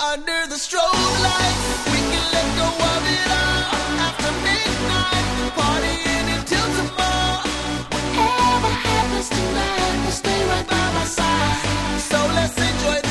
Under the strobe lights, we can let go of it all. After midnight, partying until tomorrow. Whatever happens tonight, will stay right by my side. So let's enjoy